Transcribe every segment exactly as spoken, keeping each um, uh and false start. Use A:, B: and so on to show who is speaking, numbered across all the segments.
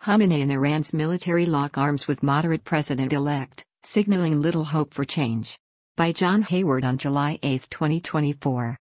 A: Khamenei and Iran's military lock arms with moderate president-elect, signaling little hope for change. By John Hayward on July eighth, twenty twenty-four.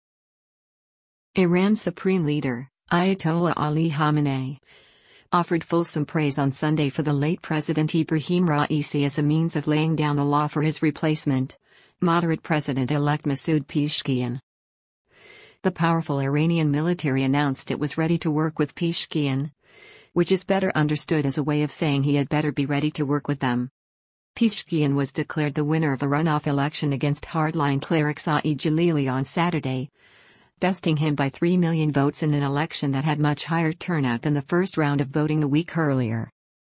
A: Iran's supreme leader, Ayatollah Ali Khamenei, offered fulsome praise on Sunday for the late President Ibrahim Raisi as a means of laying down the law for his replacement, moderate President-elect Masoud Pezeshkian. The powerful Iranian military announced it was ready to work with Pezeshkian, which is better understood as a way of saying he had better be ready to work with them. Pezeshkian was declared the winner of a runoff election against hardline cleric Saeed Jalili on Saturday, besting him by three million votes in an election that had much higher turnout than the first round of voting a week earlier.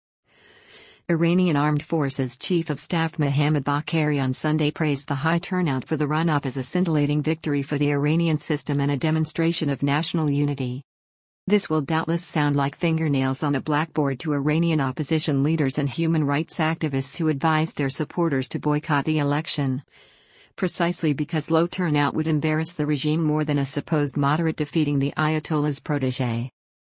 A: Iranian Armed Forces Chief of Staff Mohammad Bagheri on Sunday praised the high turnout for the runoff as a scintillating victory for the Iranian system and a demonstration of national unity. This will doubtless sound like fingernails on a blackboard to Iranian opposition leaders and human rights activists who advised their supporters to boycott the election, precisely because low turnout would embarrass the regime more than a supposed moderate defeating the Ayatollah's protégé.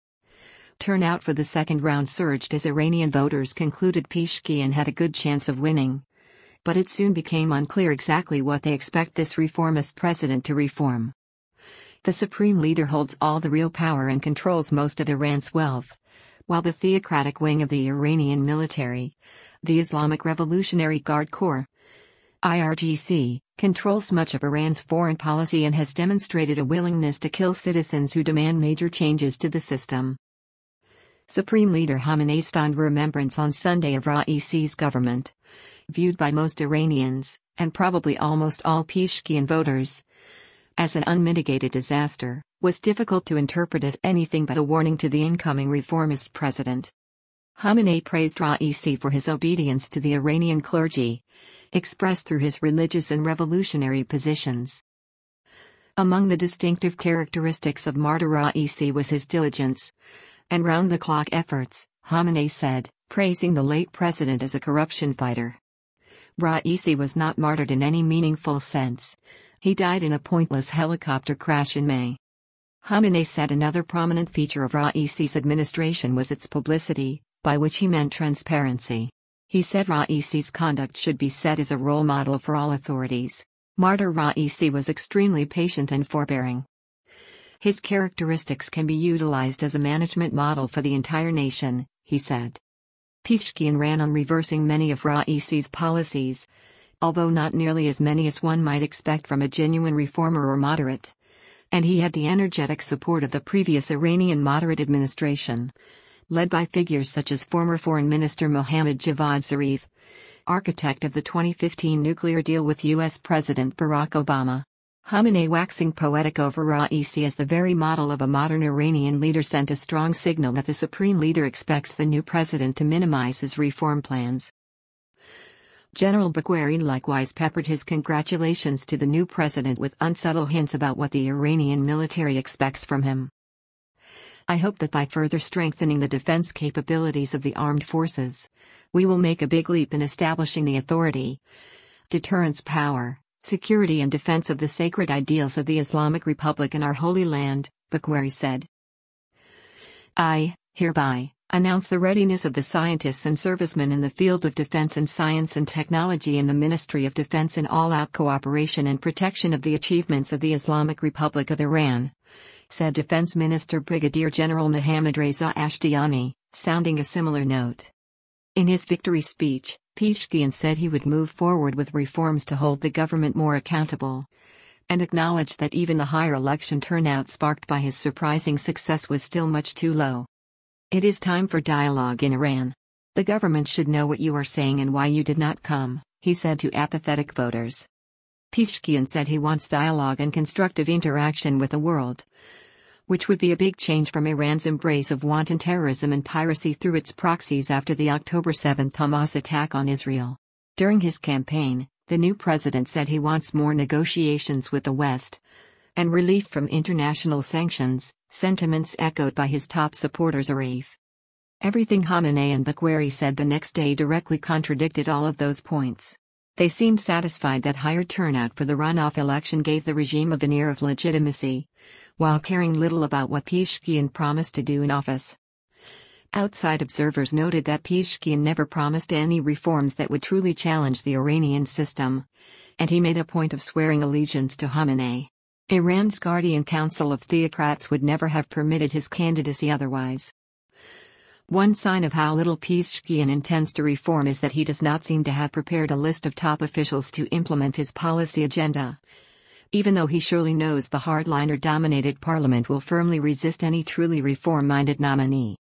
A: Turnout for the second round surged as Iranian voters concluded Pezeshkian had a good chance of winning, but it soon became unclear exactly what they expect this reformist president to reform. The supreme leader holds all the real power and controls most of Iran's wealth, while the theocratic wing of the Iranian military, the Islamic Revolutionary Guard Corps, I R G C, controls much of Iran's foreign policy and has demonstrated a willingness to kill citizens who demand major changes to the system. Supreme Leader Khamenei's found remembrance on Sunday of Raisi's government, viewed by most Iranians, and probably almost all Pezeshkian voters, as an unmitigated disaster, was difficult to interpret as anything but a warning to the incoming reformist president. Khamenei praised Raisi for his obedience to the Iranian clergy, expressed through his religious and revolutionary positions. Among the distinctive characteristics of Martyr Raisi was his diligence and round-the-clock efforts, Khamenei said, praising the late president as a corruption fighter. Raisi was not martyred in any meaningful sense. He died in a pointless helicopter crash in May. Khamenei said another prominent feature of Raisi's administration was its publicity, by which he meant transparency. He said Raisi's conduct should be set as a role model for all authorities. Martyr Raisi was extremely patient and forbearing. His characteristics can be utilized as a management model for the entire nation, he said. Pezeshkian ran on reversing many of Raisi's policies, although not nearly as many as one might expect from a genuine reformer or moderate. And he had the energetic support of the previous Iranian moderate administration, led by figures such as former Foreign Minister Mohammad Javad Zarif, architect of the twenty fifteen nuclear deal with U S President Barack Obama. Khamenei, waxing poetic over Raisi as the very model of a modern Iranian leader, sent a strong signal that the supreme leader expects the new president to minimize his reform plans. General Bagheri likewise peppered his congratulations to the new president with unsubtle hints about what the Iranian military expects from him. I hope that by further strengthening the defense capabilities of the armed forces, we will make a big leap in establishing the authority, deterrence power, security and defense of the sacred ideals of the Islamic Republic in our Holy Land, Bagheri said. I, hereby, announce the readiness of the scientists and servicemen in the field of defense and science and technology in the Ministry of Defense in all-out cooperation and protection of the achievements of the Islamic Republic of Iran, said Defense Minister Brigadier General Mohammad Reza Ashtiani, sounding a similar note. In his victory speech, Pezeshkian said he would move forward with reforms to hold the government more accountable, and acknowledged that even the higher election turnout sparked by his surprising success was still much too low. It is time for dialogue in Iran. The government should know what you are saying and why you did not come, he said to apathetic voters. Pezeshkian said he wants dialogue and constructive interaction with the world, which would be a big change from Iran's embrace of wanton terrorism and piracy through its proxies after the October seventh Hamas attack on Israel. During his campaign, the new president said he wants more negotiations with the West and relief from international sanctions, sentiments echoed by his top supporters. Arif. Everything Khamenei and Bagheri said the next day directly contradicted all of those points. They seemed satisfied that higher turnout for the runoff election gave the regime a veneer of legitimacy, while caring little about what Pezeshkian promised to do in office. Outside observers noted that Pezeshkian never promised any reforms that would truly challenge the Iranian system. And he made a point of swearing allegiance to Khamenei. Iran's Guardian Council of Theocrats would never have permitted his candidacy otherwise. One sign of how little Pezeshkian intends to reform is that he does not seem to have prepared a list of top officials to implement his policy agenda. Even though he surely knows the hardliner-dominated parliament will firmly resist any truly reform-minded nominee.